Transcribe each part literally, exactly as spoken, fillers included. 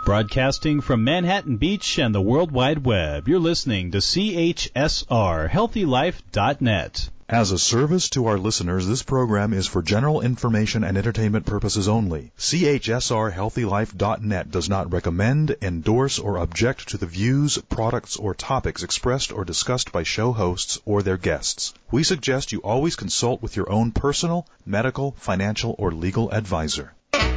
Broadcasting from Manhattan Beach and the World Wide Web, you're listening to C H S R Healthy Life dot net. As a service to our listeners, this program is for general information and entertainment purposes only. C H S R Healthy Life dot net does not recommend, endorse, or object to the views, products, or topics expressed or discussed by show hosts or their guests. We suggest you always consult with your own personal, medical, financial, or legal advisor.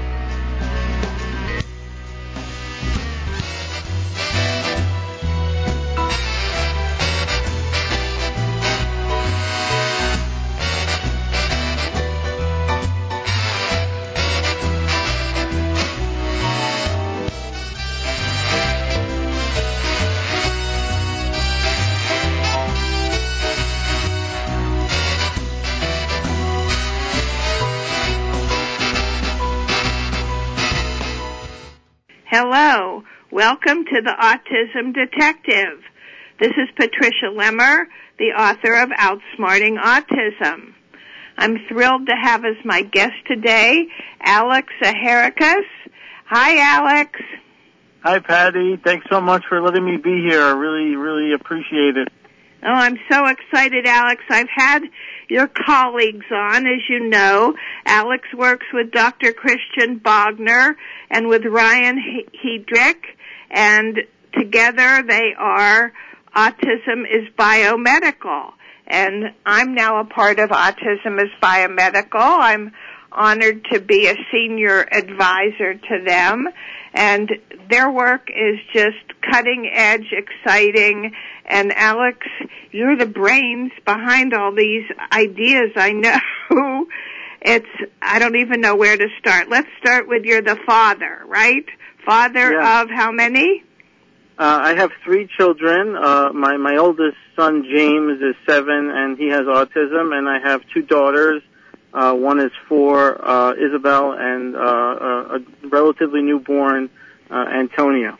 Hello. Welcome to the Autism Detective. This is Patricia Lemmer, the author of Outsmarting Autism. I'm thrilled to have as my guest today, Alex Zaharicus. Hi, Alex. Hi, Patty. Thanks so much for letting me be here. I really, really appreciate it. Oh, I'm so excited, Alex. I've had your colleagues on, as you know. Alex works with Doctor Christian Bogner and with Ryan Hedrick, and together they are Autism is Biomedical. And I'm now a part of Autism is Biomedical. I'm honored to be a senior advisor to them, and their work is just cutting edge, exciting. And Alex, you're the brains behind all these ideas. I know. It's, I don't even know where to start. Let's start with you're the father, right? Father yeah. of how many? Uh, I have three children. Uh, my, my oldest son, James, is seven, and he has autism, and I have two daughters. Uh, one is four, uh, Isabel, and uh, a, a relatively newborn, uh, Antonio.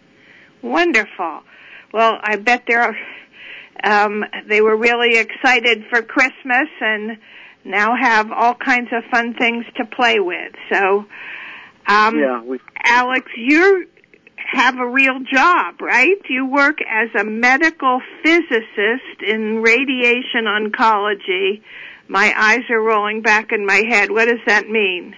Wonderful. Well, I bet they're, um, they were really excited for Christmas and now have all kinds of fun things to play with. So, um, yeah, we, Alex, you have a real job, right? You work as a medical physicist in radiation oncology. My eyes are rolling back in my head. What does that mean?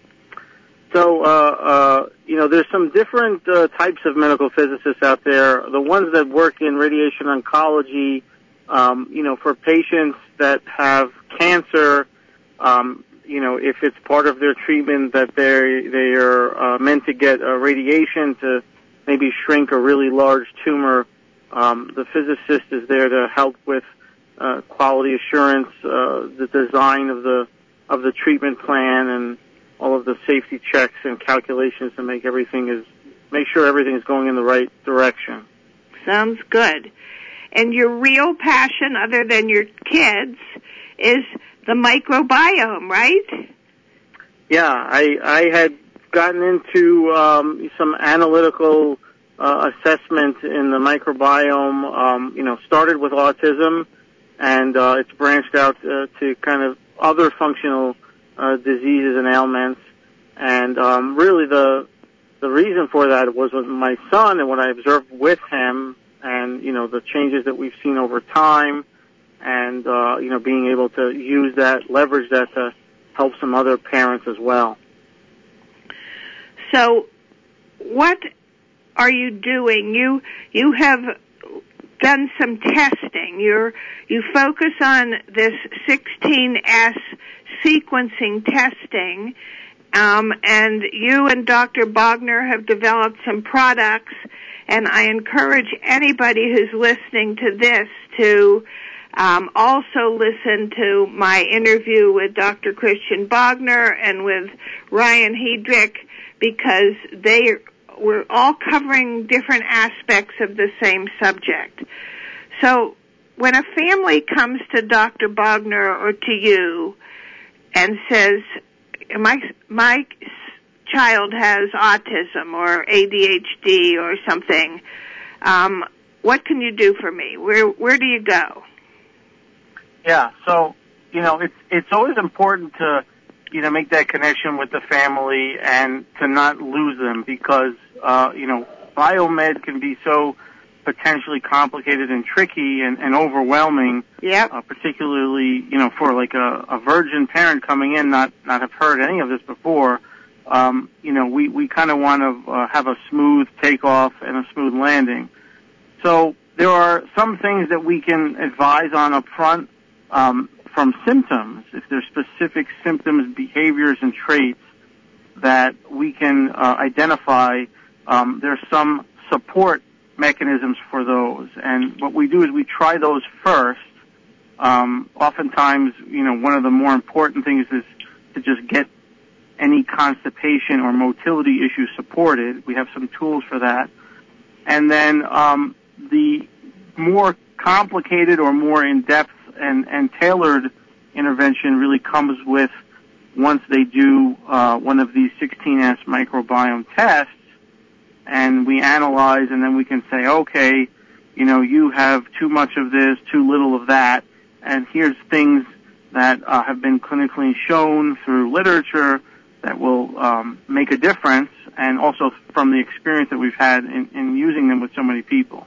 So, uh, uh, you know, there's some different uh, types of medical physicists out there. The ones that work in radiation oncology, um, you know, for patients that have cancer, um, you know, if it's part of their treatment that they they are uh, meant to get uh, radiation to maybe shrink a really large tumor, um, the physicist is there to help with uh, quality assurance, uh, the design of the of the treatment plan, and all of the safety checks and calculations to make everything is make sure everything is going in the right direction. Sounds good. And your real passion, other than your kids, is the microbiome, right? Yeah, I I had gotten into um, some analytical uh, assessment in the microbiome. Um, you know, started with autism, and uh, it's branched out uh, to kind of other functional Uh, diseases and ailments, and um, really the the reason for that was with my son and what I observed with him, and you know the changes that we've seen over time, and uh, you know being able to use that, leverage that to help some other parents as well. So, what are you doing? You you have done some testing. You're you focus on this sixteen S sequencing testing, um, and you and Doctor Bogner have developed some products, and I encourage anybody who's listening to this to um, also listen to my interview with Doctor Christian Bogner and with Ryan Hedrick, because they were all covering different aspects of the same subject. So when a family comes to Doctor Bogner or to you and says, my my child has autism or A D H D or something, um, what can you do for me? Where where do you go? Yeah, so, you know, it's it's always important to, you know, make that connection with the family and to not lose them, because uh, you know, biomed can be so potentially complicated and tricky and, and overwhelming. Yep. Uh, particularly, you know, for like a, a virgin parent coming in, not not have heard any of this before. Um, you know, we we kind of want to uh, have a smooth takeoff and a smooth landing. So there are some things that we can advise on up front um, from symptoms. If there's specific symptoms, behaviors, and traits that we can uh, identify, um, there's some support mechanisms for those. And what we do is we try those first. Um, oftentimes, you know, one of the more important things is to just get any constipation or motility issues supported. We have some tools for that. And then um, the more complicated or more in-depth and, and tailored intervention really comes with once they do uh, one of these sixteen S microbiome tests, and we analyze, and then we can say, okay, you know, you have too much of this, too little of that, and here's things that uh, have been clinically shown through literature that will um, make a difference, and also from the experience that we've had in, in using them with so many people.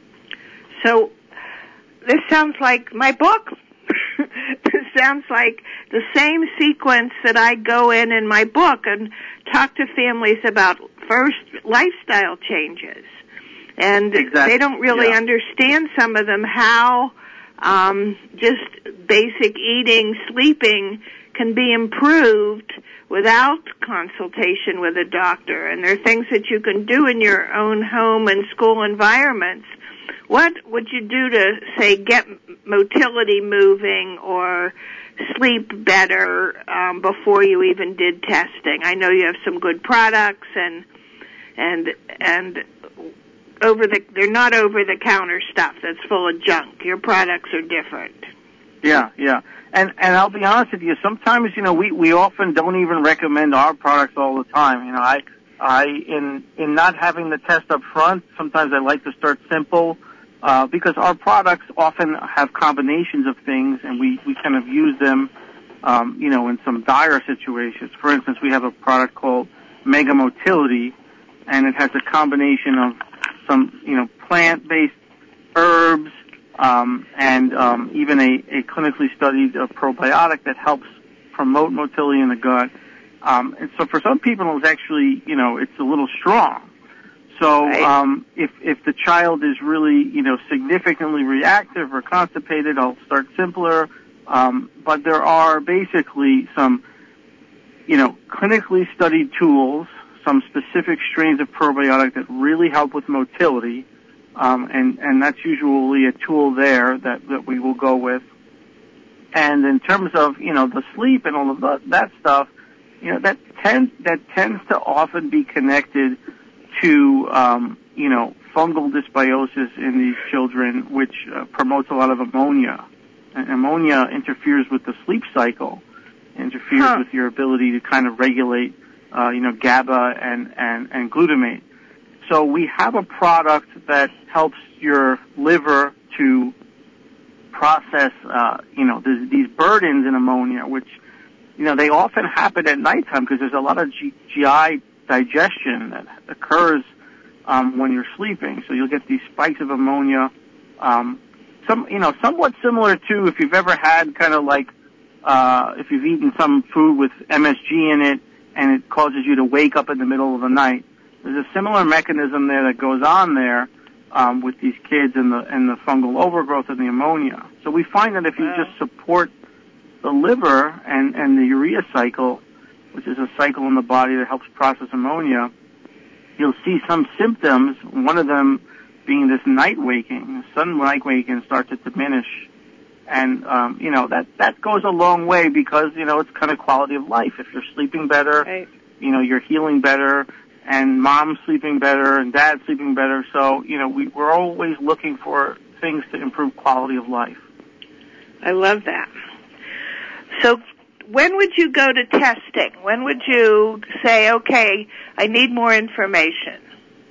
So this sounds like my book. This sounds like the same sequence that I go in in my book and talk to families about first lifestyle changes. And exactly. They don't really yeah. understand, some of them, how um, just basic eating, sleeping can be improved without consultation with a doctor. And there are things that you can do in your own home and school environments. What would you do to, say, get motility moving or sleep better um, before you even did testing? I know you have some good products, and and and over the they're not over the counter stuff that's full of junk. Your products are different. Yeah, yeah. And and I'll be honest with you, sometimes, you know, we, we often don't even recommend our products all the time. You know, I I in in not having the test up front, sometimes I like to start simple. Uh, because our products often have combinations of things, and we, we kind of use them, um, you know, in some dire situations. For instance, we have a product called Mega Motility, and it has a combination of some, you know, plant-based herbs, um, and um, even a, a clinically studied uh, probiotic that helps promote motility in the gut. Um, and so for some people, it's actually, you know, it's a little strong. So um, if if the child is really, you know, significantly reactive or constipated, I'll start simpler. Um, but there are basically some, you know, clinically studied tools, some specific strains of probiotic that really help with motility, um, and and that's usually a tool there that that we will go with. And in terms of, you know, the sleep and all of that, that stuff, you know, that tends that tends to often be connected to, um, you know, fungal dysbiosis in these children, which uh, promotes a lot of ammonia. And ammonia interferes with the sleep cycle, interferes huh. with your ability to kind of regulate, uh, you know, GABA and, and, and glutamate. So we have a product that helps your liver to process, uh, you know, these, these burdens in ammonia, which, you know, they often happen at nighttime because there's a lot of G- GI digestion that occurs um, when you're sleeping. So you'll get these spikes of ammonia, um, some you know, somewhat similar to if you've ever had kind of like uh, if you've eaten some food with M S G in it and it causes you to wake up in the middle of the night. There's a similar mechanism there that goes on there um, with these kids and the and the fungal overgrowth and the ammonia. So we find that if you wow. just support the liver and and the urea cycle, which is a cycle in the body that helps process ammonia, you'll see some symptoms, one of them being this night waking. Sudden night waking starts to diminish. And, um, you know, that, that goes a long way because, you know, it's kind of quality of life. If you're sleeping better, right. you know, you're healing better, and mom's sleeping better, and dad's sleeping better. So, you know, we, we're always looking for things to improve quality of life. I love that. So, when would you go to testing? When would you say, okay, I need more information?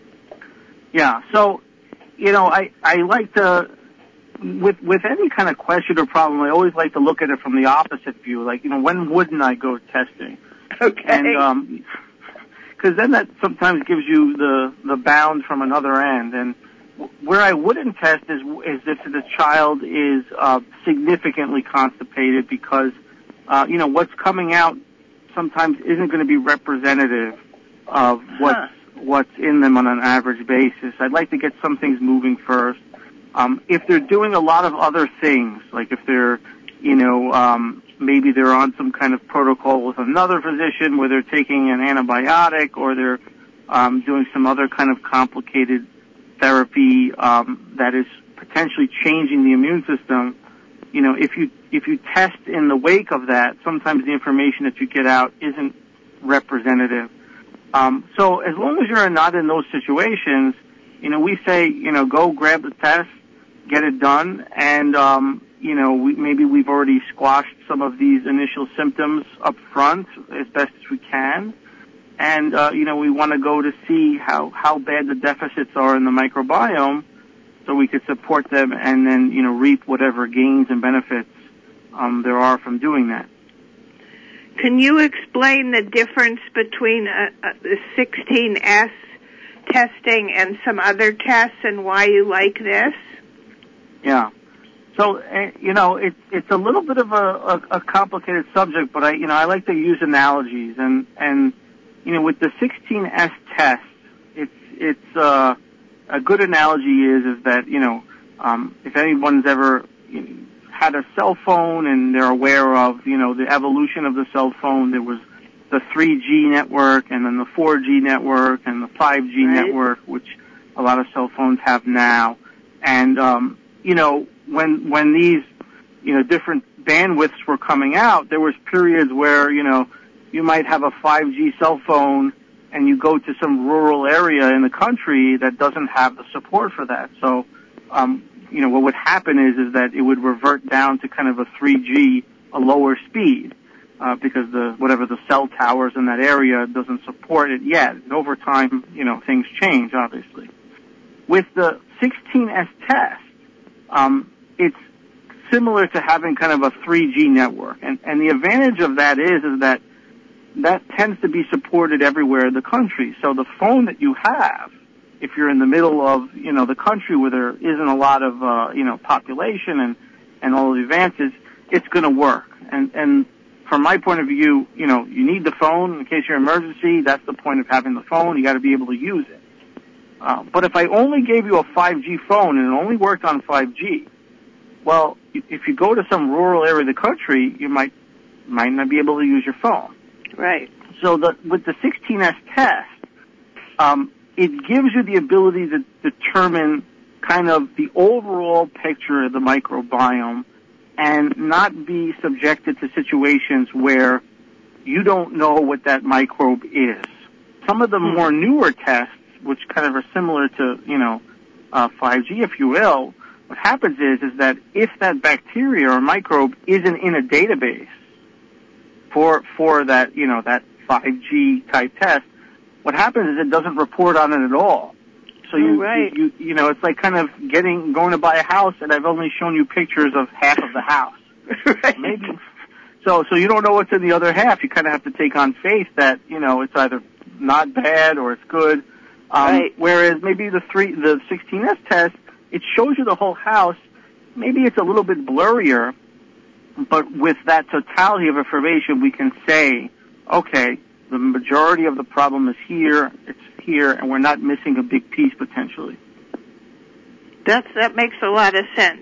Yeah, so, you know, I, I like to, with with any kind of question or problem, I always like to look at it from the opposite view. Like, you know, when wouldn't I go testing? Okay. And, um, because then that sometimes gives you the, the bound from another end. And where I wouldn't test is, is if the child is uh, significantly constipated, because, uh, you know, what's coming out sometimes isn't going to be representative of what's, huh. what's in them on an average basis. I'd like to get some things moving first. Um, if they're doing a lot of other things, like if they're, you know, um, maybe they're on some kind of protocol with another physician where they're taking an antibiotic, or they're um, doing some other kind of complicated therapy um, that is potentially changing the immune system, you know, if you if you test in the wake of that, sometimes the information that you get out isn't representative. Um, so as long as you're not in those situations, you know, we say, you know, go grab the test, get it done, and, um, you know, we, maybe we've already squashed some of these initial symptoms up front as best as we can. And, uh, you know, we want to go to see how, how bad the deficits are in the microbiome so we could support them and then, you know, reap whatever gains and benefits um, there are from doing that. Can you explain the difference between uh, uh, the sixteen S testing and some other tests and why you like this? Yeah. So, uh, you know, it, it's a little bit of a, a, a complicated subject, but I, you know, I like to use analogies. And, and you know, with the sixteen S test, it's, it's, uh, a good analogy is, is that, you know, um, if anyone's ever you know, had a cell phone and they're aware of, you know, the evolution of the cell phone, there was the three G network and then the four G network and the five G right. network, which a lot of cell phones have now. And, um, you know, when, when these, you know, different bandwidths were coming out, there was periods where, you know, you might have a five G cell phone and you go to some rural area in the country that doesn't have the support for that. So, um, you know, what would happen is, is that it would revert down to kind of a three G, a lower speed, uh, because the, whatever the cell towers in that area doesn't support it yet. And over time, you know, things change, obviously. With the sixteen S test, um, it's similar to having kind of a three G network. And, and the advantage of that is, is that that tends to be supported everywhere in the country. So the phone that you have, if you're in the middle of, you know, the country where there isn't a lot of, uh, you know, population and, and all of the advances, it's going to work. And, and from my point of view, you know, you need the phone in case you're an emergency. That's the point of having the phone. You got to be able to use it. Uh, but if I only gave you a five G phone and it only worked on five G, well, if you go to some rural area of the country, you might, might not be able to use your phone. Right. So the, with the sixteen S test, um, it gives you the ability to determine kind of the overall picture of the microbiome and not be subjected to situations where you don't know what that microbe is. Some of the mm-hmm. more newer tests, which kind of are similar to, you know, uh, five G, if you will, what happens is, is that if that bacteria or microbe isn't in a database for, for that, you know, that five G type test, what happens is it doesn't report on it at all. So you, right. you, you, you know, it's like kind of getting, going to buy a house and I've only shown you pictures of half of the house. Right. Maybe. So, so you don't know what's in the other half. You kind of have to take on faith that, you know, it's either not bad or it's good. Um, right. Whereas maybe the three, the sixteen S test, it shows you the whole house. Maybe it's a little bit blurrier, but with that totality of information, we can say, okay, the majority of the problem is here, it's here, and we're not missing a big piece potentially. That's, that makes a lot of sense.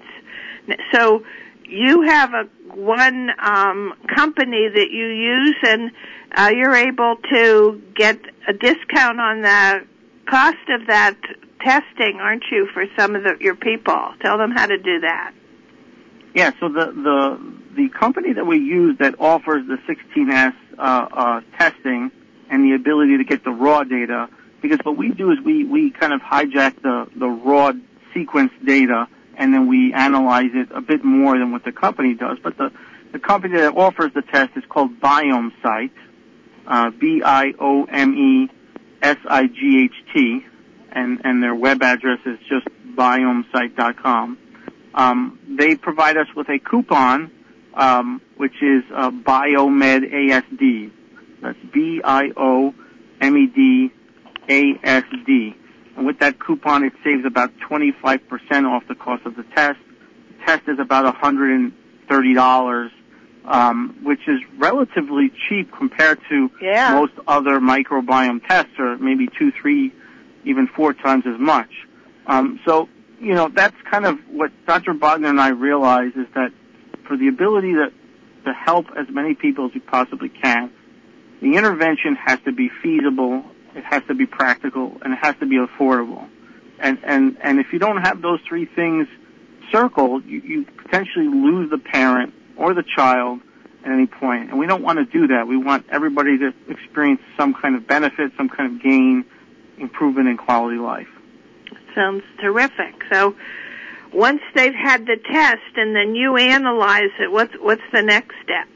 So you have a one um, company that you use, and uh, you're able to get a discount on the cost of that testing, aren't you, for some of the, your people? Tell them how to do that. Yeah, so the the, the company that we use that offers the sixteen S uh, uh, testing and the ability to get the raw data, because what we do is we, we kind of hijack the, the raw sequence data and then we analyze it a bit more than what the company does. But the, the company that offers the test is called BiomeSight, uh, B I O M E S I G H T, and, and their web address is just biomesight dot com. Um, they provide us with a coupon, um, which is uh, Biomed A S D. That's B I O M E D A S D. And with that coupon, it saves about twenty-five percent off the cost of the test. The test is about one hundred thirty dollars, um, which is relatively cheap compared to yeah. most other microbiome tests, or maybe two, three, even four times as much. Um, so, you know, that's kind of what Doctor Bogner and I realize, is that for the ability to, to help as many people as we possibly can, the intervention has to be feasible, it has to be practical, and it has to be affordable. And, and, and if you don't have those three things circled, you, you potentially lose the parent or the child at any point. And we don't want to do that. We want everybody to experience some kind of benefit, some kind of gain, improvement in quality life. Sounds terrific. So once they've had the test and then you analyze it, what's, what's the next step?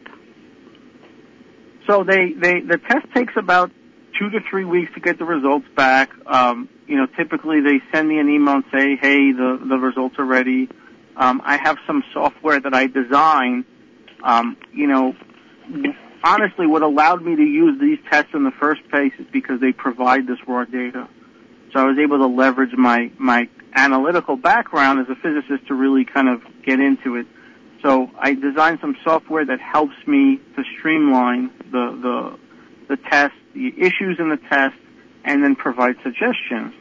So they, they, the test takes about two to three weeks to get the results back. Um, you know, typically they send me an email and say, hey, the, the results are ready. Um, I have some software that I designed. Um, you know, honestly, what allowed me to use these tests in the first place is because they provide this raw data. So I was able to leverage my, my analytical background as a physicist to really kind of get into it. So I designed some software that helps me to streamline the, the, the test, the issues in the test, and then provide suggestions.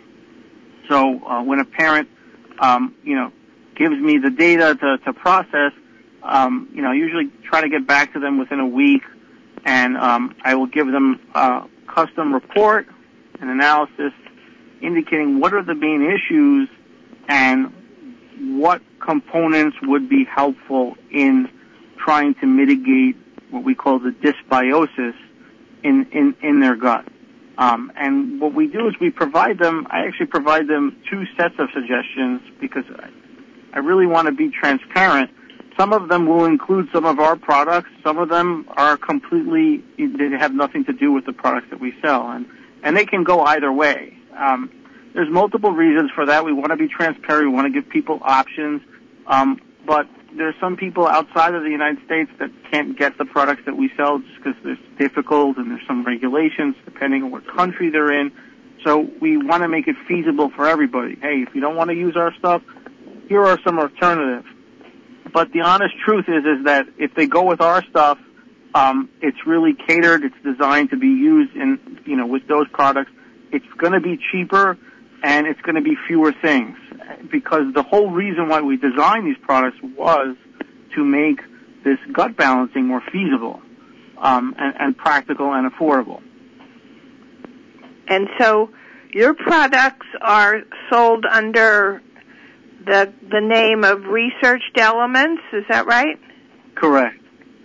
So uh, when a parent, um, you know, gives me the data to, to process, um, you know, I usually try to get back to them within a week, and um, I will give them a custom report, an analysis, indicating what are the main issues and what components would be helpful in trying to mitigate what we call the dysbiosis in, in, in their gut. Um, and what we do is we provide them, I actually provide them two sets of suggestions because I, I really want to be transparent. Some of them will include some of our products. Some of them are completely, they have nothing to do with the products that we sell. And, and they can go either way. Um, there's multiple reasons for that. We want to be transparent. We want to give people options. Um, but there's some people outside of the United States that can't get the products that we sell just because it's difficult and there's some regulations depending on what country they're in. So we want to make it feasible for everybody. Hey, if you don't want to use our stuff, here are some alternatives. But the honest truth is, is that if they go with our stuff, um, it's really catered. It's designed to be used in, you know, with those products. It's going to be cheaper and it's going to be fewer things, because the whole reason why we designed these products was to make this gut balancing more feasible, um, and, and practical and affordable. And so your products are sold under the the name of Researched Elements, is that right? Correct.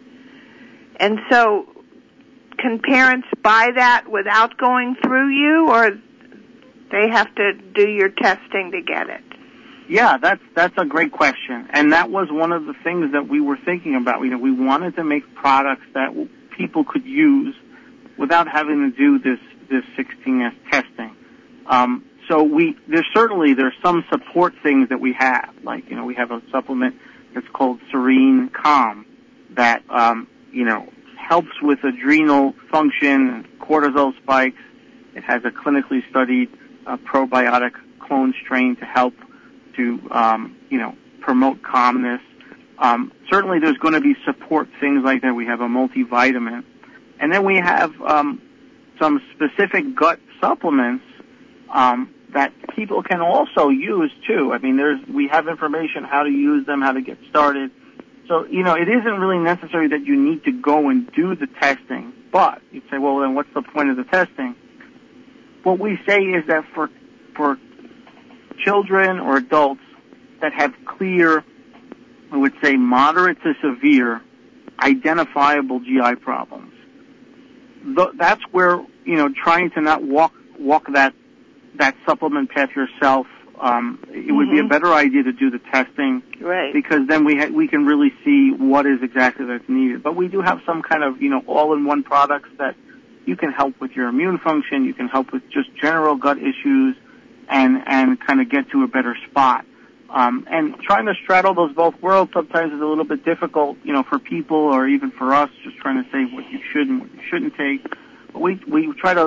And so can parents buy that without going through you, or they have to do your testing to get it? Yeah, that's that's a great question, and that was one of the things that we were thinking about. You know, we wanted to make products that people could use without having to do this this sixteen S testing. Um, so we there's certainly there's some support things that we have, like you know we have a supplement that's called Serene Calm that um, you know helps with adrenal function, cortisol spikes. It has a clinically studied uh, probiotic clone strain to help to, um, you know, promote calmness. Um, certainly there's going to be support things like that. We have a multivitamin. And then we have um, some specific gut supplements um, that people can also use, too. I mean, there's we have information how to use them, how to get started. So, you know, it isn't really necessary that you need to go and do the testing. But you'd say, well, then what's the point of the testing? What we say is that for for children or adults that have clear, I would say moderate to severe, identifiable G I problems, th- that's where, you know, trying to not walk walk that that supplement path yourself, um, it mm-hmm. would be a better idea to do the testing, right? Because then we ha- we can really see what is exactly that's needed. But we do have some kind of, you know, all-in-one products that you can help with your immune function, you can help with just general gut issues, and and kind of get to a better spot. Um, and trying to straddle those both worlds sometimes is a little bit difficult, you know, for people or even for us, just trying to say what you should and what you shouldn't take. But we we try to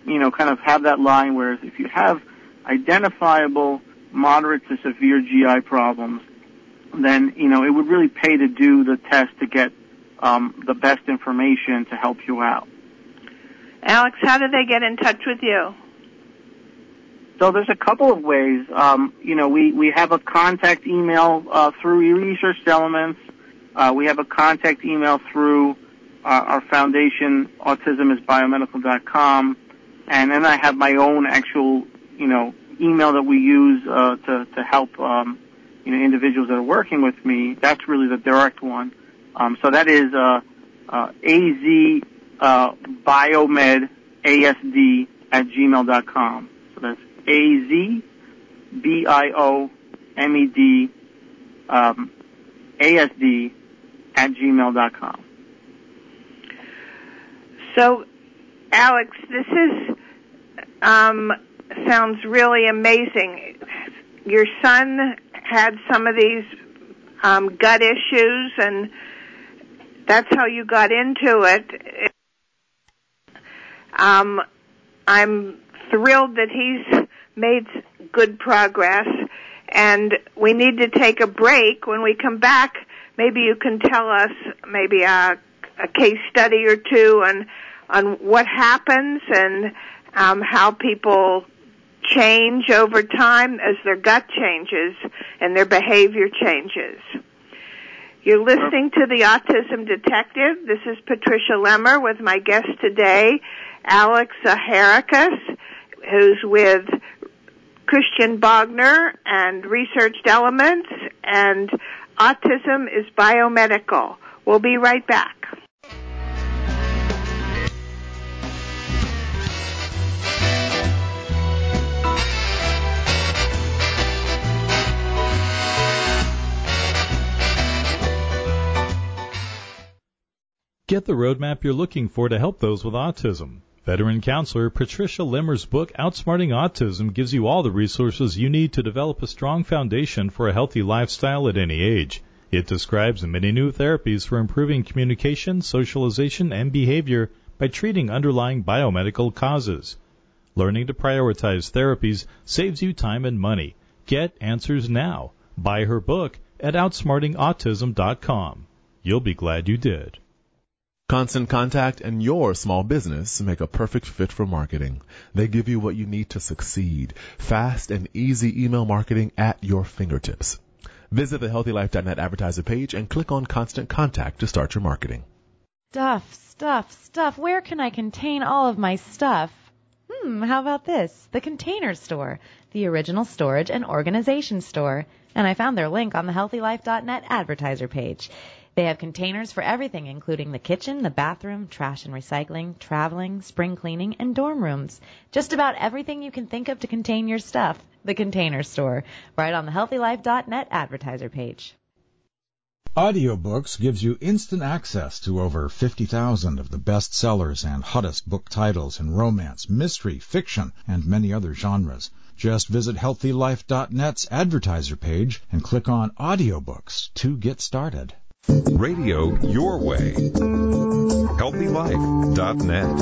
you know, kind of have that line where if you have identifiable moderate to severe G I problems, then, you know, it would really pay to do the test to get um, the best information to help you out. Alex, how do they get in touch with you? So there's a couple of ways. Um, you know, we, we have a contact email uh, through Research Elements. Uh, we have a contact email through uh, our foundation, autism is biomedical dot com. And then I have my own actual, you know, email that we use uh, to, to help, um, you know, individuals that are working with me. That's really the direct one. Um, so that is uh, uh, az uh, biomed asd at gmail dot com. So that's A Z B I O M E D um, A S D at gmail dot com. So, Alex, this is um, sounds really amazing. Your son had some of these um, gut issues, and that's how you got into it. Um, I'm thrilled that he's made good progress, and we need to take a break. When we come back, maybe you can tell us maybe a, a case study or two on on what happens and um, how people change over time as their gut changes and their behavior changes. You're listening to the Autism Detective. This is Patricia Lemmer with my guest today, Alex Zaharakis, who's with Christian Bogner and Researched Elements, and Autism is Biomedical. We'll be right back. Get the roadmap you're looking for to help those with autism. Veteran counselor Patricia Lemmer's book, Outsmarting Autism, gives you all the resources you need to develop a strong foundation for a healthy lifestyle at any age. It describes many new therapies for improving communication, socialization, and behavior by treating underlying biomedical causes. Learning to prioritize therapies saves you time and money. Get answers now. Buy her book at outsmarting autism dot com. You'll be glad you did. Constant Contact and your small business make a perfect fit for marketing. They give you what you need to succeed. Fast and easy email marketing at your fingertips. Visit the healthy life dot net advertiser page and click on Constant Contact to start your marketing. Stuff, stuff, stuff. Where can I contain all of my stuff? Hmm, how about this? The Container Store, the original storage and organization store. And I found their link on the healthy life dot net advertiser page. They have containers for everything, including the kitchen, the bathroom, trash and recycling, traveling, spring cleaning, and dorm rooms. Just about everything you can think of to contain your stuff. The Container Store, right on the healthy life dot net advertiser page. Audiobooks gives you instant access to over fifty thousand of the best sellers and hottest book titles in romance, mystery, fiction, and many other genres. Just visit healthy life dot net's advertiser page and click on Audiobooks to get started. Radio your way. healthy life dot net.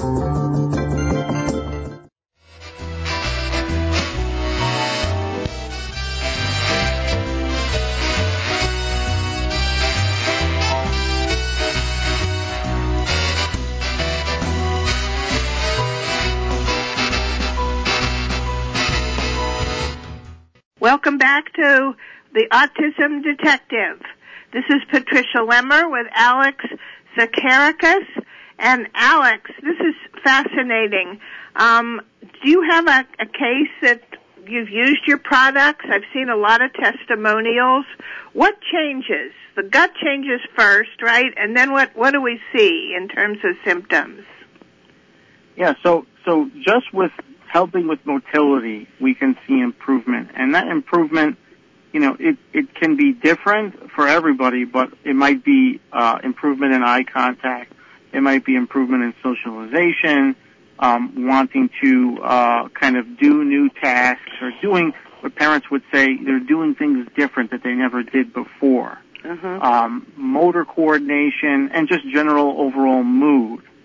Welcome back to the Autism Detective. This is Patricia Lemmer with Alex Zaharakis. And Alex, this is fascinating. Um, do you have a, a case that you've used your products? I've seen a lot of testimonials. What changes? The gut changes first, right? And then what, what do we see in terms of symptoms? Yeah, so so just with helping with motility, we can see improvement. And that improvement, you know, it, it can be different for everybody, but it might be uh, improvement in eye contact. It might be improvement in socialization, um, wanting to uh, kind of do new tasks, or doing what parents would say, they're doing things different that they never did before. Uh-huh. Um, motor coordination, and just general overall mood.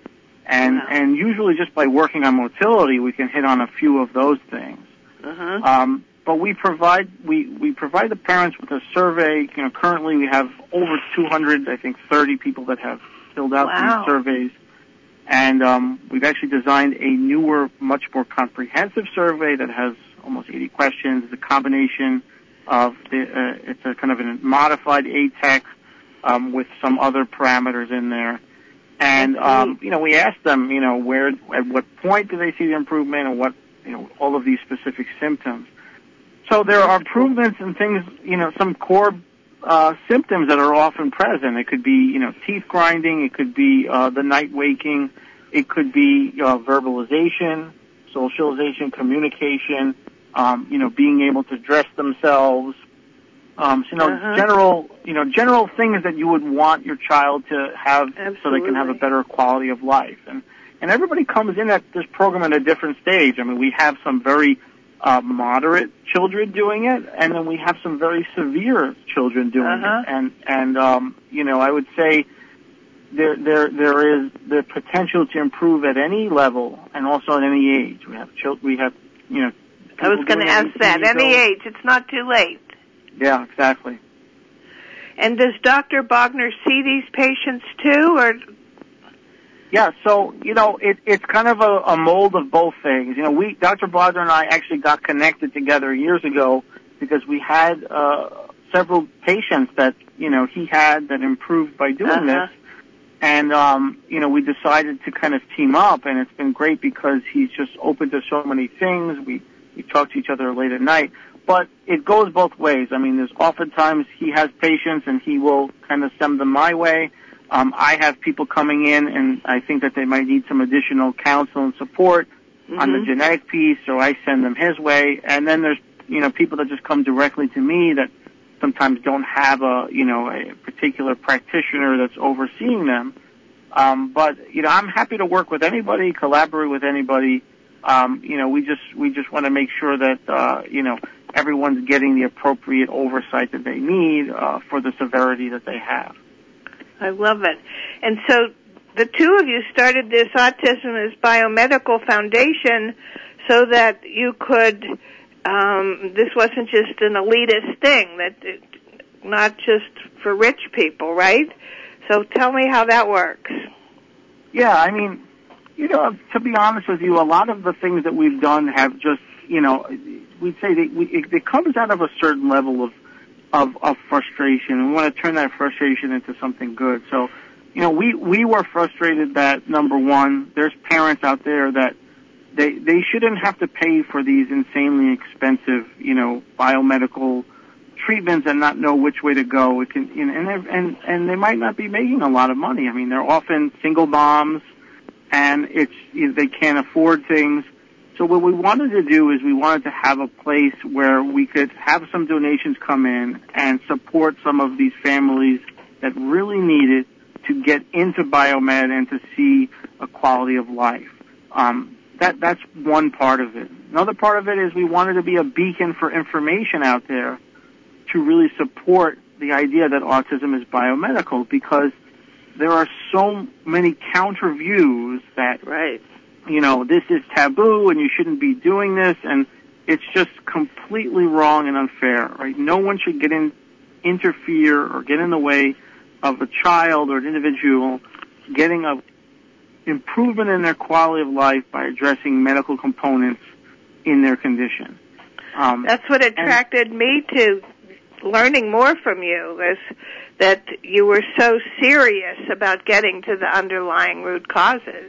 And, wow. and usually just by working on motility, we can hit on a few of those things. Uh-huh. Um, but we provide, we, we provide the parents with a survey. You know, currently we have over two hundred, I think thirty people that have filled out Wow. these surveys. And, um, we've actually designed a newer, much more comprehensive survey that has almost eighty questions. It's a combination of the, uh, it's a kind of a modified A text, um, with some other parameters in there. And, um, you know, we asked them, you know, where, at what point do they see the improvement and what, you know, all of these specific symptoms. So there are improvements in things, you know, some core, uh, symptoms that are often present. It could be, you know, teeth grinding. It could be, uh, the night waking. It could be, uh, verbalization, socialization, communication, um, you know, being able to dress themselves. Um, so, you know, Uh-huh. general, you know, general things that you would want your child to have Absolutely. so they can have a better quality of life. And, and everybody comes in at this program at a different stage. I mean, we have some very, uh, moderate children doing it, and then we have some very severe children doing Uh-huh. it. And, and, um, you know, I would say there, there, there is the potential to improve at any level and also at any age. We have children, we have, you know, I was going to ask that. Any age, it's not too late. Yeah, exactly. And does Doctor Bogner see these patients too, or? Yeah, so, you know, it, it's kind of a, a mold of both things. You know, we, Doctor Bogner and I actually got connected together years ago because we had, uh, several patients that, you know, he had that improved by doing Uh-huh. this. And, um, you know, we decided to kind of team up, and it's been great because he's just open to so many things. We, we talk to each other late at night. But it goes both ways. I mean, there's oftentimes he has patients and he will kind of send them my way. Um, I have people coming in and I think that they might need some additional counsel and support Mm-hmm. on the genetic piece, so I send them his way. And then there's, you know, people that just come directly to me that sometimes don't have a, you know, a particular practitioner that's overseeing them. Um, but, you know, I'm happy to work with anybody, collaborate with anybody. Um, you know, we just, we just want to make sure that, uh, you know, everyone's getting the appropriate oversight that they need, uh, for the severity that they have. I love it. And so the two of you started this Autism is Biomedical Foundation so that you could, um, this wasn't just an elitist thing, that it, not just for rich people, right? So tell me how that works. Yeah, I mean, you know, to be honest with you, a lot of the things that we've done have just, you know, we'd say that we, it, it comes out of a certain level of, of, of frustration. We want to turn that frustration into something good. So, you know, we, we were frustrated that, number one, there's parents out there that they, they shouldn't have to pay for these insanely expensive, you know, biomedical treatments and not know which way to go. It can, you know, and, and, and they might not be making a lot of money. I mean, they're often single moms and it's, you know, they can't afford things. So what we wanted to do is we wanted to have a place where we could have some donations come in and support some of these families that really need it to get into biomed and to see a quality of life. Um, that, that's one part of it. Another part of it is we wanted to be a beacon for information out there to really support the idea that autism is biomedical, because there are so many counter views that, right, you know, this is taboo and you shouldn't be doing this, and it's just completely wrong and unfair, right? No one should get in, interfere or get in the way of a child or an individual getting a improvement in their quality of life by addressing medical components in their condition. Um, That's what attracted and, me to learning more from you, is that you were so serious about getting to the underlying root causes.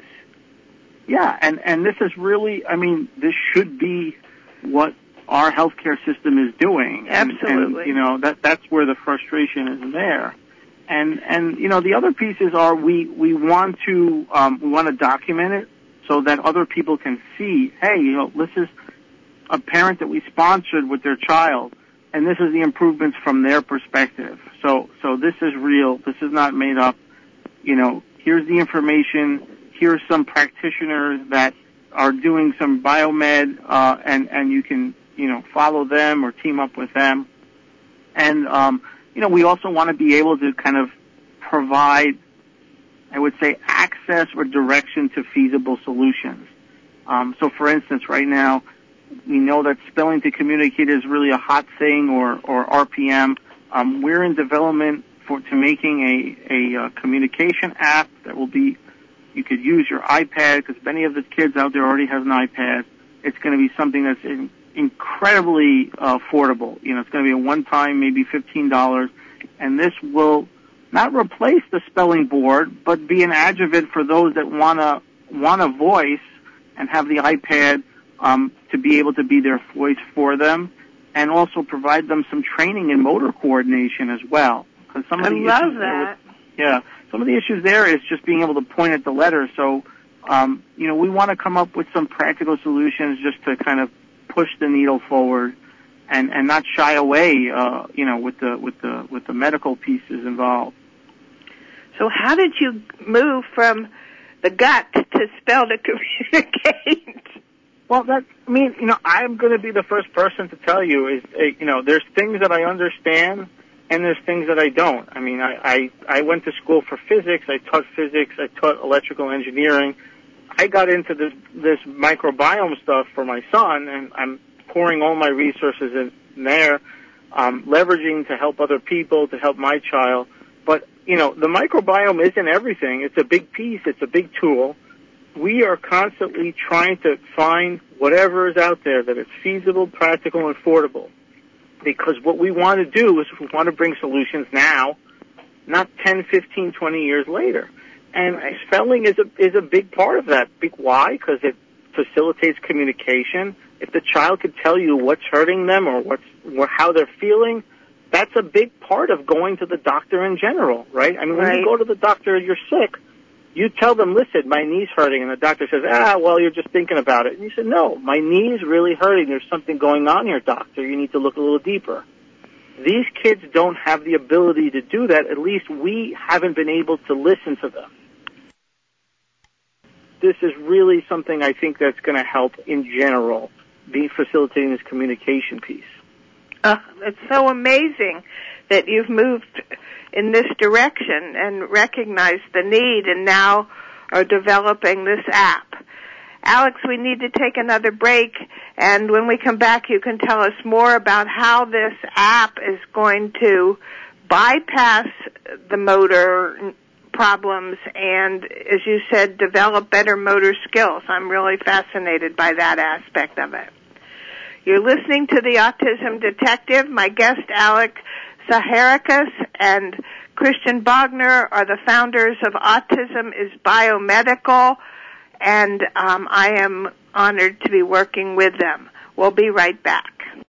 Yeah, and, and this is really, I mean, this should be what our healthcare system is doing. Absolutely. And, and you know, that, that's where the frustration is there. And, and, you know, the other pieces are we, we want to, um, we want to document it so that other people can see, hey, you know, this is a parent that we sponsored with their child, and this is the improvements from their perspective. So, so this is real. This is not made up. You know, here's the information. Here's some practitioners that are doing some biomed, uh, and, and you can, you know, follow them or team up with them. And, um, you know, we also want to be able to kind of provide I would say, access or direction to feasible solutions. Um, so, for instance, right now, we know that spelling to communicate is really a hot thing, or, or R P M. Um, we're in development for to making a, a, a communication app that will be, you could use your iPad, because many of the kids out there already have an iPad. It's going to be something that's in, incredibly uh, affordable. You know, it's going to be a one-time, maybe fifteen dollars, and this will not replace the spelling board, but be an adjuvant for those that want to want a voice and have the iPad um, to be able to be their voice for them, and also provide them some training in motor coordination as well. Because some of I the love issues that. There with, yeah, some of the issues there is just being able to point at the letters. So, um, you know, we want to come up with some practical solutions just to kind of push the needle forward, and, and not shy away, uh, you know, with the with the with the medical pieces involved. So how did you move from the gut to spell to communicate? Well, that, I mean, you know, I'm going to be the first person to tell you is, uh, you know, there's things that I understand and there's things that I don't. I mean, I, I, I went to school for physics. I taught physics. I taught electrical engineering. I got into this, this microbiome stuff for my son, and I'm pouring all my resources in there, um, leveraging to help other people, to help my child. But, you know, the microbiome isn't everything. It's a big piece. It's a big tool. We are constantly trying to find whatever is out there that is feasible, practical, and affordable. Because what we want to do is we want to bring solutions now, not ten, fifteen, twenty years later. And spelling is a, is a big part of that. Big why? Because it facilitates communication. If the child could tell you what's hurting them or what's, or how they're feeling, that's a big part of going to the doctor in general, right? I mean, when Right. you go to the doctor, you're sick. You tell them, listen, my knee's hurting, and the doctor says, ah, well, you're just thinking about it. And you say, no, my knee's really hurting. There's something going on here, doctor. You need to look a little deeper. These kids don't have the ability to do that. At least we haven't been able to listen to them. This is really something I think that's going to help in general, be facilitating this communication piece. Uh, it's so amazing that you've moved in this direction and recognized the need and now are developing this app. Alex, we need to take another break, and when we come back you can tell us more about how this app is going to bypass the motor problems and, as you said, develop better motor skills. I'm really fascinated by that aspect of it. You're listening to the Autism Detective. My guest, Alex Zaharakis, and Christian Bogner are the founders of Autism is Biomedical, and um, I am honored to be working with them. We'll be right back.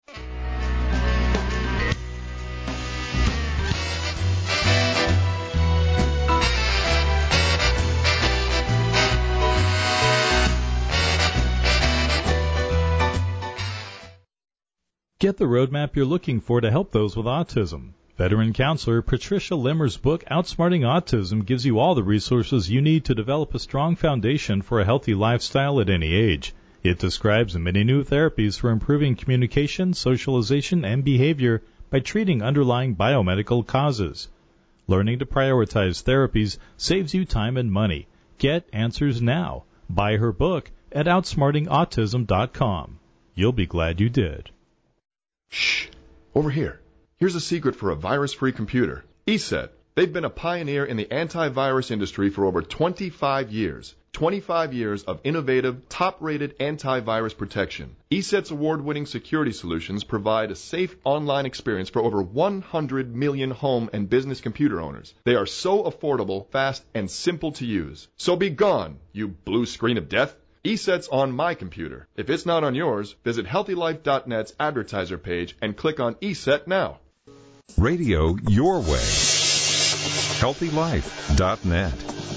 Get the roadmap you're looking for to help those with autism. Veteran counselor Patricia Limmer's book, Outsmarting Autism, gives you all the resources you need to develop a strong foundation for a healthy lifestyle at any age. It describes many new therapies for improving communication, socialization, and behavior by treating underlying biomedical causes. Learning to prioritize therapies saves you time and money. Get answers now. Buy her book at outsmarting autism dot com. You'll be glad you did. Shh. Over here. Here's a secret for a virus-free computer. ESET. They've been a pioneer in the antivirus industry for over twenty-five years. twenty-five years of innovative, top-rated antivirus protection. ESET's award-winning security solutions provide a safe online experience for over one hundred million home and business computer owners. They are so affordable, fast, and simple to use. So be gone, you blue screen of death. ESET's on my computer. If it's not on yours, visit healthy life dot net's advertiser page and click on ESET now. Radio your way. healthy life dot net.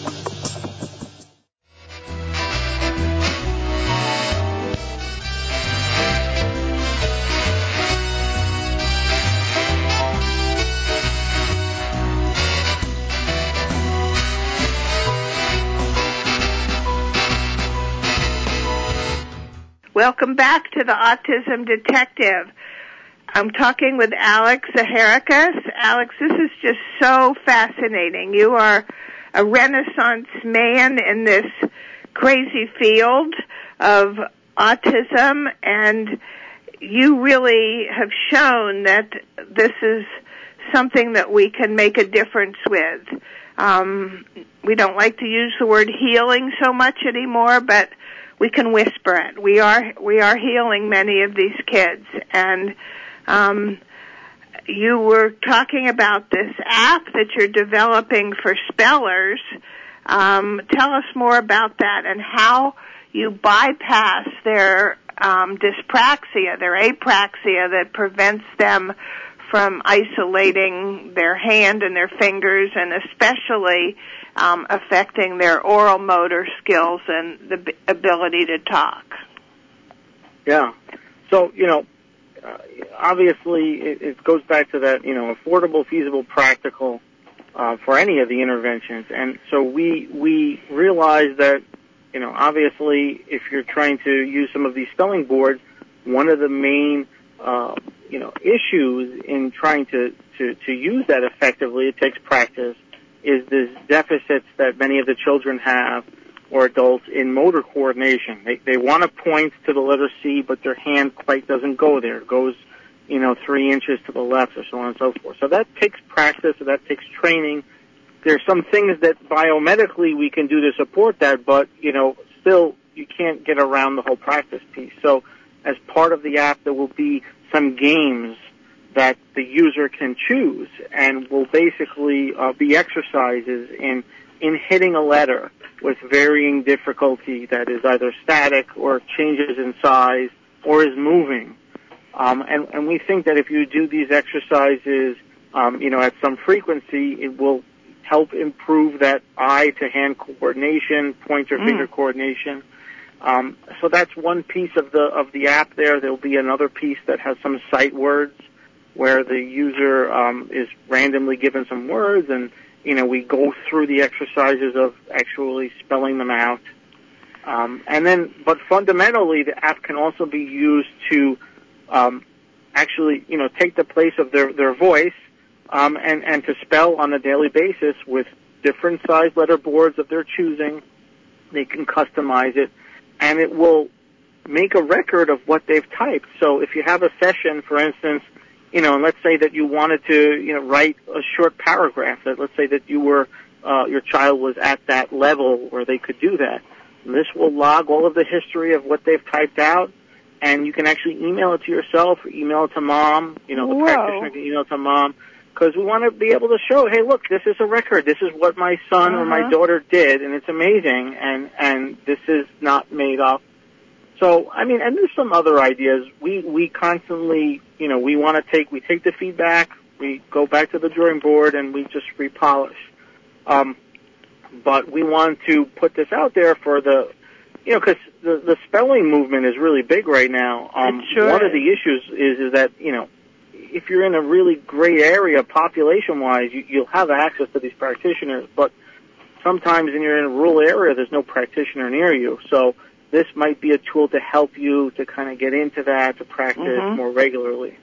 Welcome back to the Autism Detective. I'm talking with Alex Zaharakis. Alex, this is just so fascinating. You are a renaissance man in this crazy field of autism, and you really have shown that this is something that we can make a difference with. Um, we don't like to use the word healing so much anymore, but we can whisper it. We are we are healing many of these kids. And um, you were talking about this app that you're developing for spellers. Um, tell us more about that and how you bypass their um, dyspraxia, their apraxia that prevents them from isolating their hand and their fingers, and especially um, affecting their oral motor skills and the b- ability to talk. Yeah. So, you know, uh, obviously it, it goes back to that, you know, affordable, feasible, practical uh, for any of the interventions. And so we we realize that, you know, obviously if you're trying to use some of these spelling boards, one of the main uh, you know, issues in trying to, to, to use that effectively, it takes practice, is this deficits that many of the children have or adults in motor coordination. They, they want to point to the letter C, but their hand quite doesn't go there. It goes, you know, three inches to the left or so on and so forth. So that takes practice, so that takes training. There's some things that biomedically we can do to support that, but, you know, still you can't get around the whole practice piece. So as part of the app, there will be some games that the user can choose, and will basically uh, be exercises in in hitting a letter with varying difficulty that is either static or changes in size or is moving. Um, and, and we think that if you do these exercises, um, you know, at some frequency, it will help improve that eye-to-hand coordination, pointer-finger mm. coordination. Um, so that's one piece of the of the app there. There'll be another piece that has some sight words where the user um, is randomly given some words, and, you know, we go through the exercises of actually spelling them out. Um, and then, but fundamentally, the app can also be used to um, actually, you know, take the place of their, their voice um, and, and to spell on a daily basis with different size letter boards of their choosing. They can customize it, and it will make a record of what they've typed. So if you have a session, for instance, you know, and let's say that you wanted to, you know, write a short paragraph, that let's say that you were, uh, your child was at that level where they could do that. And this will log all of the history of what they've typed out, and you can actually email it to yourself or email it to mom. You know, the Whoa. practitioner can email it to mom, because we want to be able to show, hey, look, this is a record. This is what my son uh-huh. or my daughter did, and it's amazing, and, and this is not made up. So, I mean, and there's some other ideas. We, we constantly, you know, we want to take, we take the feedback, we go back to the drawing board, and we just repolish. Um, but we want to put this out there for the, you know, because the, the spelling movement is really big right now. Um, sure one is. of the issues is, is that, you know, if you're in a really great area population-wise, you, you'll have access to these practitioners, but sometimes when you're in a rural area, there's no practitioner near you. So this might be a tool to help you to kind of get into that, to practice mm-hmm. more regularly.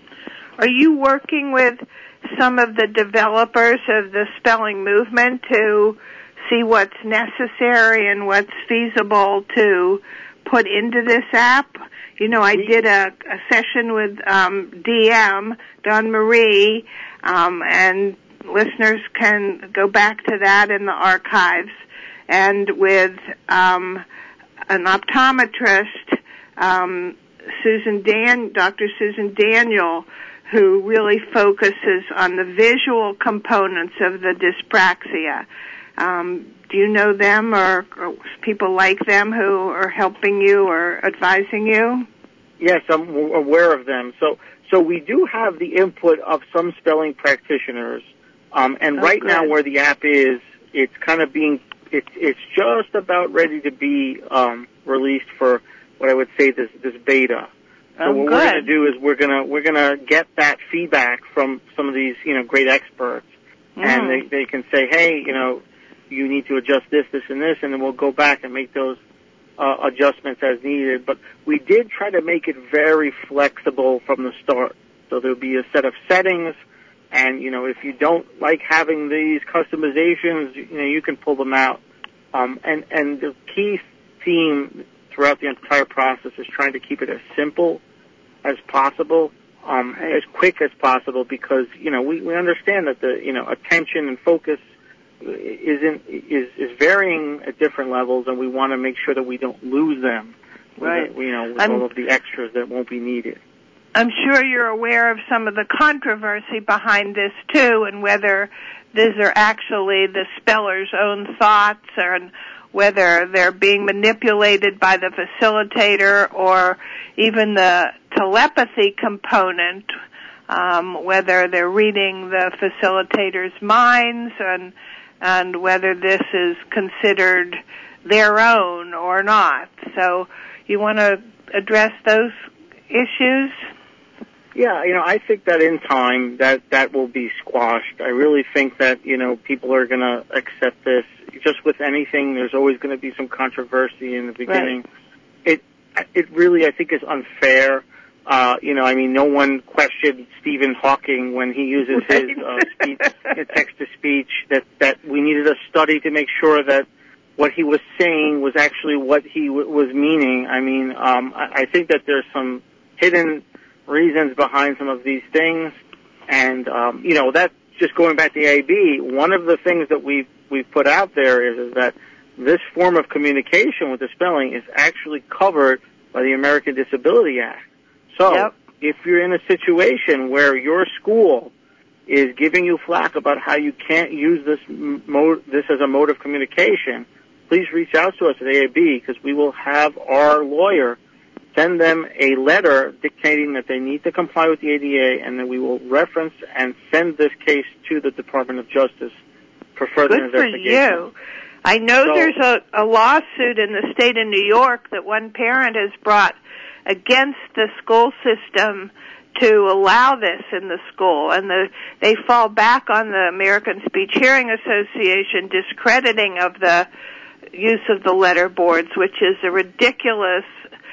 Are you working with some of the developers of the spelling movement to see what's necessary and what's feasible to put into this app? You know, I did a, a session with um, D M, Dawn Marie, um, and listeners can go back to that in the archives, and with um, an optometrist, um, Susan Dan, Doctor Susan Daniel, who really focuses on the visual components of the dyspraxia. Um, do you know them or, or people like them who are helping you or advising you? Yes, I'm aware of them. So, so we do have the input of some spelling practitioners. Um, and oh, right good. now, where the app is, it's kind of being, it's it's just about ready to be um, released for what I would say this this beta. So oh, what good. we're going to do is we're gonna we're gonna get that feedback from some of these, you know, great experts, mm. and they they can say, hey, you know, you need to adjust this, this, and this, and then we'll go back and make those uh, adjustments as needed. But we did try to make it very flexible from the start. So there'll be a set of settings And, you know, if you don't like having these customizations, you know, you can pull them out. Um, and, and the key theme throughout the entire process is trying to keep it as simple as possible, um, as quick as possible, because, you know, we, we understand that the, you know, attention and focus isn't, is, is varying at different levels, and we want to make sure that we don't lose them. Right. With, you know, with I'm, all of the extras that won't be needed. I'm sure you're aware of some of the controversy behind this, too, and whether these are actually the speller's own thoughts, or whether they're being manipulated by the facilitator, or even the telepathy component, um, whether they're reading the facilitator's minds, and and whether this is considered their own or not. So you want to address those issues? Yeah, you know, I think that in time that that will be squashed. I really think that, you know, people are going to accept this. Just with anything, there's always going to be some controversy in the beginning. Right. It it really, I think, is unfair. Uh, you know, I mean, no one questioned Stephen Hawking when he uses right. his uh, speech, text-to-speech, that, that we needed a study to make sure that what he was saying was actually what he w- was meaning. I mean, um, I, I think that there's some hidden reasons behind some of these things, and um, you know, that just going back to A A B, one of the things that we've we've put out there is, is that this form of communication with the spelling is actually covered by the American Disability Act. So, yep. if you're in a situation where your school is giving you flack about how you can't use this mode, this as a mode of communication, please reach out to us at A A B, because we will have our lawyer send them a letter dictating that they need to comply with the A D A, and then we will reference and send this case to the Department of Justice for further Good investigation. Good for you. I know so, there's a, a lawsuit in the state of New York that one parent has brought against the school system to allow this in the school, and the, they fall back on the American Speech Hearing Association discrediting of the use of the letter boards, which is a ridiculous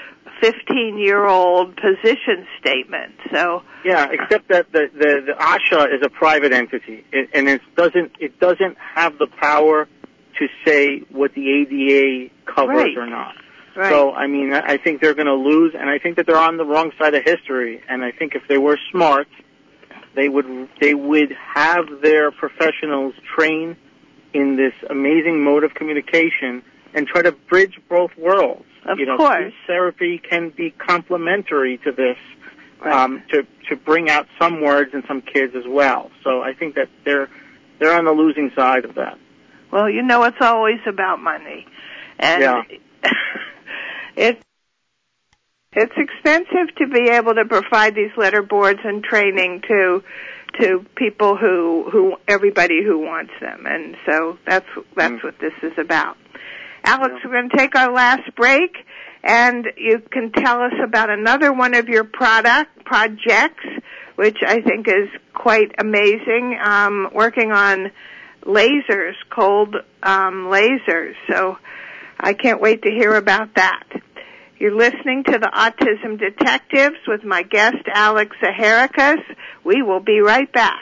fifteen-year-old position statement. So yeah, except that the, the, the ASHA is a private entity, it, and it doesn't it doesn't have the power to say what the A D A covers right. or not. Right. So I mean, I think they're going to lose, and I think that they're on the wrong side of history. And I think if they were smart, they would they would have their professionals train in this amazing mode of communication and try to bridge both worlds. Of you know, course. speech therapy can be complementary to this, right. um, to to bring out some words in some kids as well. So I think that they're they're on the losing side of that. Well, you know, it's always about money, and yeah. it it's expensive to be able to provide these letter boards and training to to people who who everybody who wants them, and so that's that's mm. what this is about. Alex, yeah. we're going to take our last break, and you can tell us about another one of your product projects, which I think is quite amazing, um, working on lasers, cold um, lasers. So I can't wait to hear about that. You're listening to the Autism Detectives with my guest, Alex Zaharikas. We will be right back.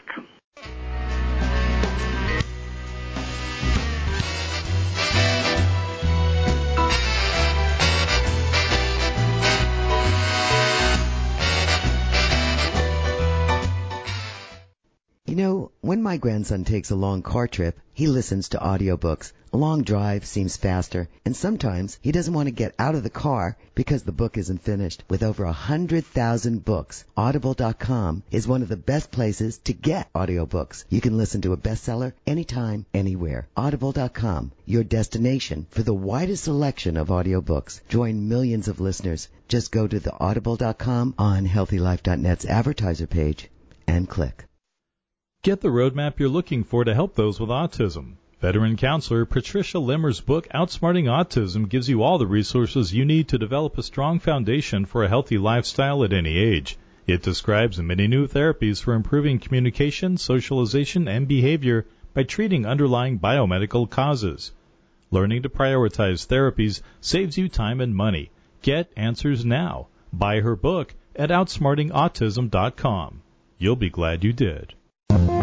You know, when my grandson takes a long car trip, he listens to audiobooks. A long drive seems faster, and sometimes he doesn't want to get out of the car because the book isn't finished. With over a hundred thousand books, Audible dot com is one of the best places to get audiobooks. You can listen to a bestseller anytime, anywhere. Audible dot com, your destination for the widest selection of audiobooks. Join millions of listeners. Just go to the Audible dot com on Healthy Life dot net's advertiser page and click. Get the roadmap you're looking for to help those with autism. Veteran counselor Patricia Limmer's book, Outsmarting Autism, gives you all the resources you need to develop a strong foundation for a healthy lifestyle at any age. It describes many new therapies for improving communication, socialization, and behavior by treating underlying biomedical causes. Learning to prioritize therapies saves you time and money. Get answers now. Buy her book at outsmarting autism dot com. You'll be glad you did.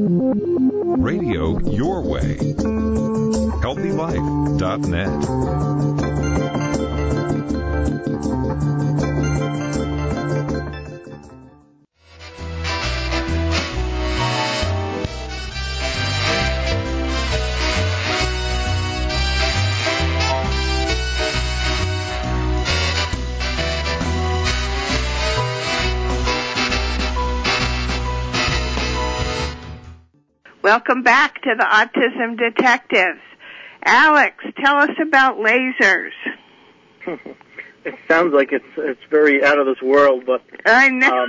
Radio your way. healthy life dot net. Welcome back to the Autism Detectives. Alex, tell us about lasers. It sounds like it's it's very out of this world, but I know.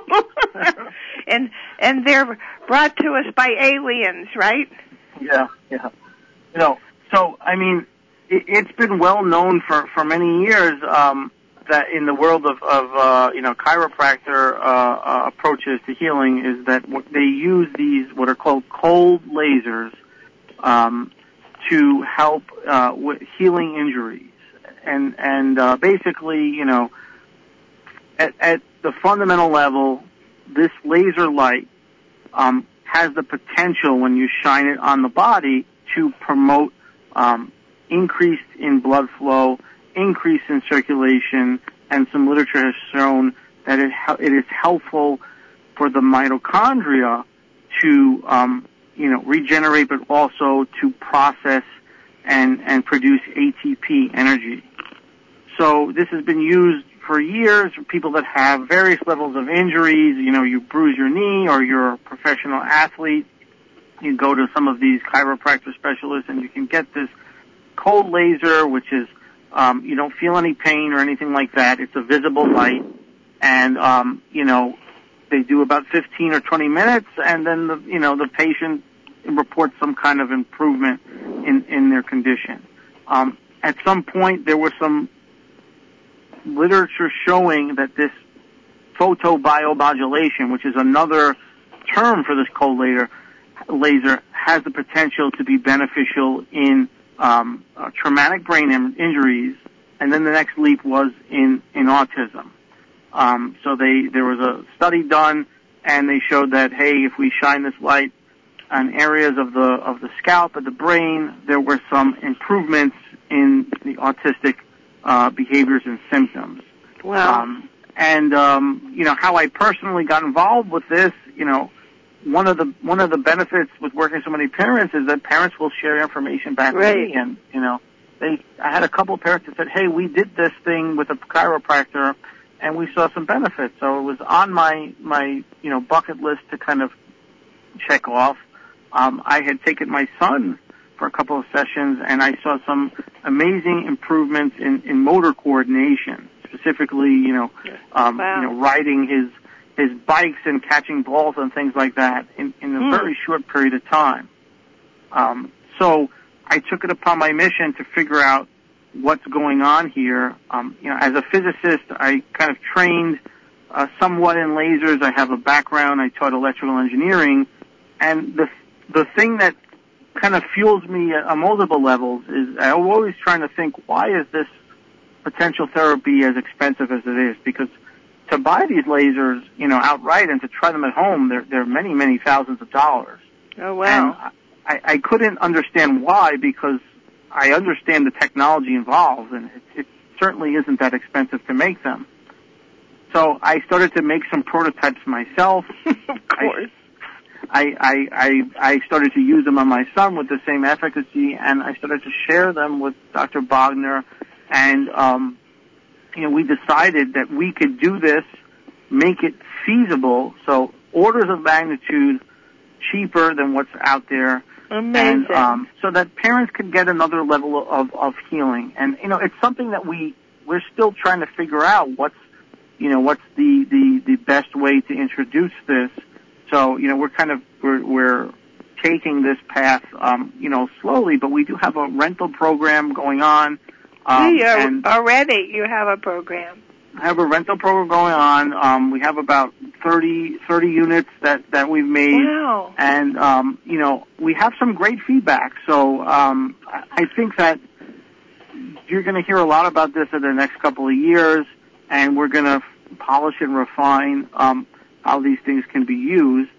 Um, and and they're brought to us by aliens, right? Yeah, yeah. You know, so I mean, it, it's been well known for for many years um, that in the world of of uh, you know chiropractor uh, uh, approaches to healing is that what they use these what are called cold lasers um, to help uh, with healing injuries. And and uh, basically, you know, at, at the fundamental level, this laser light um, has the potential, when you shine it on the body, to promote um, increase in blood flow, increase in circulation, and some literature has shown that it it is helpful for the mitochondria to um, you know regenerate, but also to process and and produce A T P energy. So this has been used for years for people that have various levels of injuries. You know, you bruise your knee or you're a professional athlete. You go to some of these chiropractor specialists and you can get this cold laser, which is, um, you don't feel any pain or anything like that. It's a visible light. And, um, you know, they do about fifteen or twenty minutes and then, the, you know, the patient reports some kind of improvement in, in their condition. Um, at some point, there were some literature showing that this photobiomodulation, which is another term for this cold laser, laser has the potential to be beneficial in um, uh, traumatic brain in- injuries, and then the next leap was in, in autism. Um, so they there was a study done, and they showed that, hey, if we shine this light on areas of the of the scalp, of the brain, there were some improvements in the autistic Uh, behaviors and symptoms. Wow. Um, and um, you know how I personally got involved with this. You know, one of the one of the benefits with working with so many parents is that parents will share information back right. to me. And you know, they I had a couple of parents that said, "Hey, we did this thing with a chiropractor, and we saw some benefits." So it was on my my you know bucket list to kind of check off. Um, I had taken my son for a couple of sessions, and I saw some amazing improvements in, in motor coordination, specifically, you know, um, wow. you know, riding his his bikes and catching balls and things like that in, in a mm. very short period of time. Um, so I took it upon my mission to figure out what's going on here. Um, you know, as a physicist, I kind of trained uh, somewhat in lasers. I have a background. I taught electrical engineering, and the the thing that kind of fuels me on multiple levels is I'm always trying to think, why is this potential therapy as expensive as it is? Because to buy these lasers, you know, outright and to try them at home, they're, they're many, many thousands of dollars. Oh, wow. And I, I couldn't understand why, because I understand the technology involved, and it, it certainly isn't that expensive to make them. So I started to make some prototypes myself. Of course. I, I, I, I started to use them on my son with the same efficacy, and I started to share them with Doctor Bogner, and, um, you know, we decided that we could do this, make it feasible, so orders of magnitude cheaper than what's out there. Amazing. And, um, so that parents could get another level of, of healing. And, you know, it's something that we, we're still trying to figure out what's, you know, what's the, the, the best way to introduce this. So, you know, we're kind of, we're, we're taking this path, um, you know, slowly, but we do have a rental program going on. Um, See, and already you have a program. I have a rental program going on. Um, we have about thirty, thirty units that, that we've made. Wow. And, um, you know, we have some great feedback. So, um, I think that you're going to hear a lot about this in the next couple of years, and we're going to polish and refine, um, how these things can be used.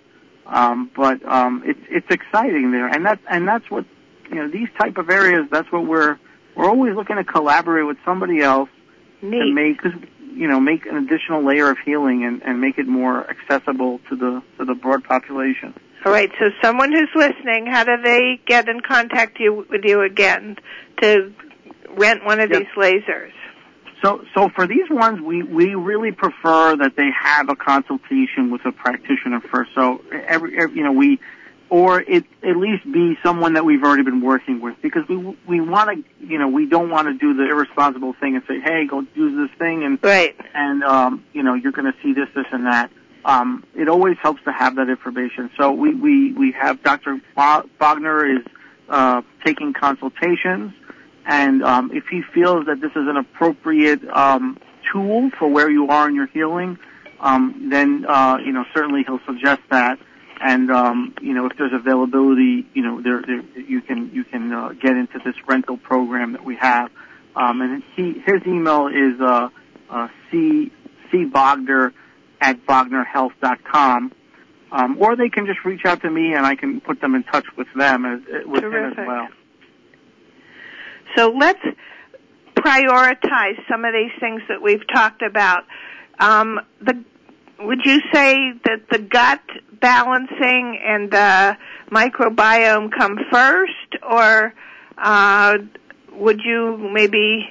Um, but um, it's it's exciting there, and that's and that's what you know. These type of areas. That's what we're we're always looking to collaborate with somebody else Neat. to make you know make an additional layer of healing and, and make it more accessible to the to the broad population. All right. So someone who's listening, how do they get in contact you, with you again to rent one of Yep. these lasers? So, so for these ones, we, we really prefer that they have a consultation with a practitioner first. So, every, every you know, we, or it at least be someone that we've already been working with, because we we want to, you know, we don't want to do the irresponsible thing and say, hey, go do this thing, and right, and um, you know, you're going to see this, this, and that. Um, it always helps to have that information. So we we we have Doctor Bogner is uh, taking consultations. And um, if he feels that this is an appropriate um, tool for where you are in your healing, um, then uh, you know certainly he'll suggest that. And um, you know if there's availability, you know there, there you can you can uh, get into this rental program that we have. Um, and he, his email is uh, uh, c cbogner at bogner health dot com. Um, or they can just reach out to me and I can put them in touch with them as with Terrific. him as well. So let's prioritize some of these things that we've talked about. Um, the, would you say that the gut balancing and the microbiome come first, or uh, would you maybe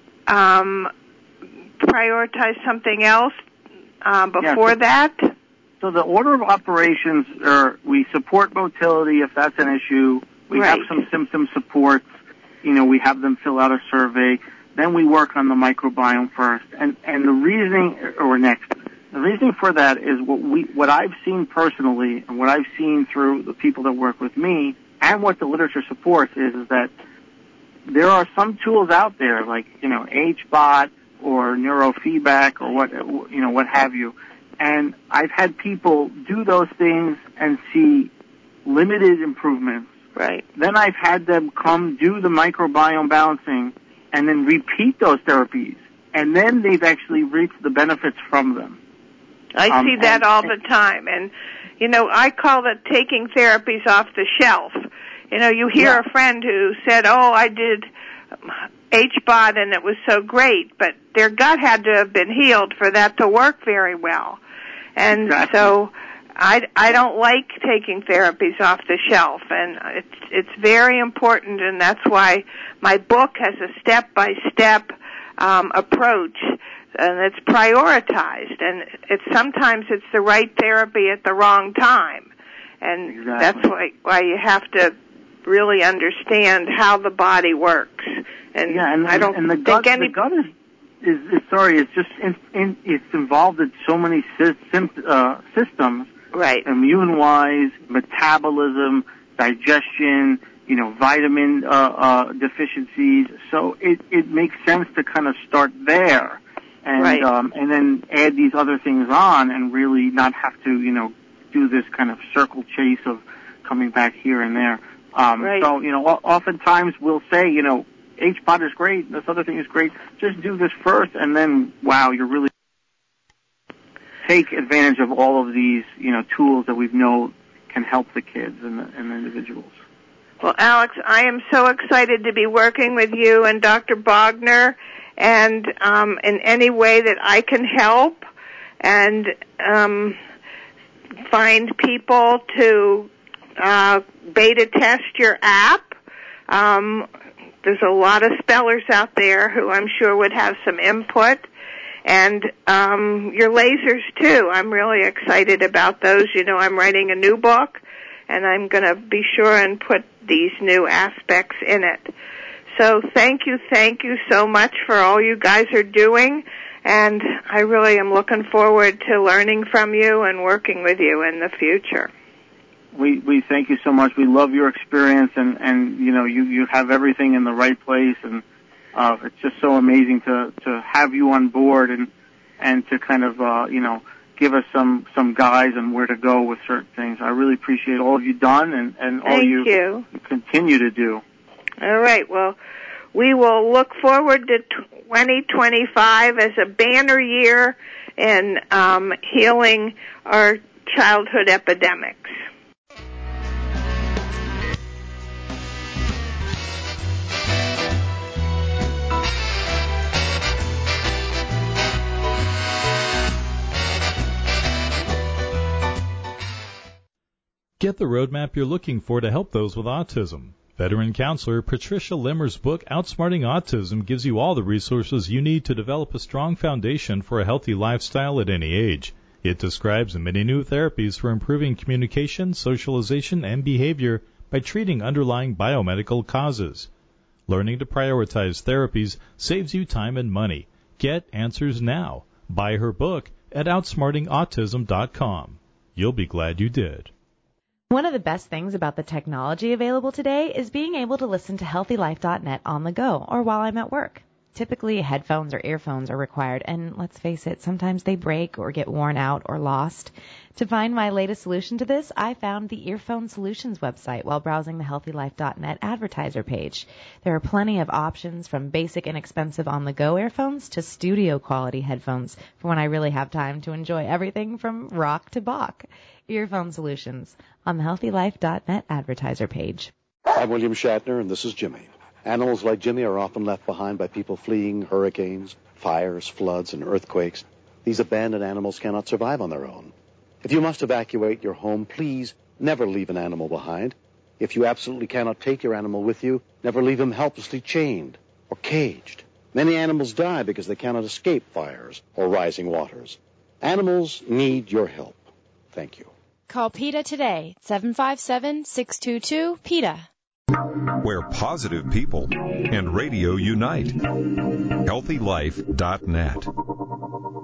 um, prioritize something else uh, before yeah, so, that? So the order of operations are we support motility if that's an issue. We right. have some symptom supports. You know, we have them fill out a survey. Then we work on the microbiome first. And, and the reasoning, or next, the reasoning for that is what we, what I've seen personally and what I've seen through the people that work with me and what the literature supports is, is that there are some tools out there like, you know, H B O T or neurofeedback or what, you know, what have you. And I've had people do those things and see limited improvements. Right. Then I've had them come do the microbiome balancing and then repeat those therapies. And then they've actually reaped the benefits from them. I um, see that and, all the time. And, you know, I call it taking therapies off the shelf. You know, you hear yeah. a friend who said, oh, I did H B O T and it was so great, but their gut had to have been healed for that to work very well. And exactly. so I, I don't like taking therapies off the shelf, and it's it's very important, and that's why my book has a step-by-step um, approach, and it's prioritized, and it's sometimes it's the right therapy at the wrong time, and exactly. that's why why you have to really understand how the body works. And yeah, and, I don't and the think gut, any the gut is. Is, is sorry, it's just in, in, it's involved in so many sy- uh, systems, right? Immune-wise, metabolism, digestion, you know, vitamin uh, uh, deficiencies. So it it makes sense to kind of start there, and right. um, and then add these other things on, and really not have to, you know, do this kind of circle chase of coming back here and there. Um, right. So you know, oftentimes we'll say, you know, H B O T is great, this other thing is great, just do this first, and then, wow, you're really take advantage of all of these, you know, tools that we know can help the kids and the, and the individuals. Well, Alex, I am so excited to be working with you and Doctor Bogner, and um, in any way that I can help and um, find people to uh, beta test your app. Um, There's a lot of spellers out there who I'm sure would have some input. And um, your lasers, too. I'm really excited about those. You know, I'm writing a new book, and I'm going to be sure and put these new aspects in it. So thank you, thank you so much for all you guys are doing. And I really am looking forward to learning from you and working with you in the future. We we thank you so much. We love your experience, and, and you know you, you have everything in the right place, and uh, it's just so amazing to, to have you on board and and to kind of uh, you know give us some, some guides on where to go with certain things. I really appreciate all you've done and, and all thank you, you continue to do. All right. Well, we will look forward to twenty twenty-five as a banner year in um, healing our childhood epidemics. Get the roadmap you're looking for to help those with autism. Veteran counselor Patricia Limmer's book, Outsmarting Autism, gives you all the resources you need to develop a strong foundation for a healthy lifestyle at any age. It describes the many new therapies for improving communication, socialization, and behavior by treating underlying biomedical causes. Learning to prioritize therapies saves you time and money. Get answers now. Buy her book at outsmarting autism dot com. You'll be glad you did. One of the best things about the technology available today is being able to listen to healthy life dot net on the go or while I'm at work. Typically, headphones or earphones are required, and let's face it, sometimes they break or get worn out or lost. To find my latest solution to this, I found the Earphone Solutions website while browsing the healthy life dot net advertiser page. There are plenty of options from basic inexpensive on-the-go earphones to studio-quality headphones for when I really have time to enjoy everything from rock to Bach. Earphone Solutions on the healthy life dot net advertiser page. I'm William Shatner, and this is Jimmy. Animals like Jimmy are often left behind by people fleeing hurricanes, fires, floods, and earthquakes. These abandoned animals cannot survive on their own. If you must evacuate your home, please never leave an animal behind. If you absolutely cannot take your animal with you, never leave him helplessly chained or caged. Many animals die because they cannot escape fires or rising waters. Animals need your help. Thank you. Call PETA today, seven five seven, six two two, PETA. Where positive people and radio unite. healthy life dot net.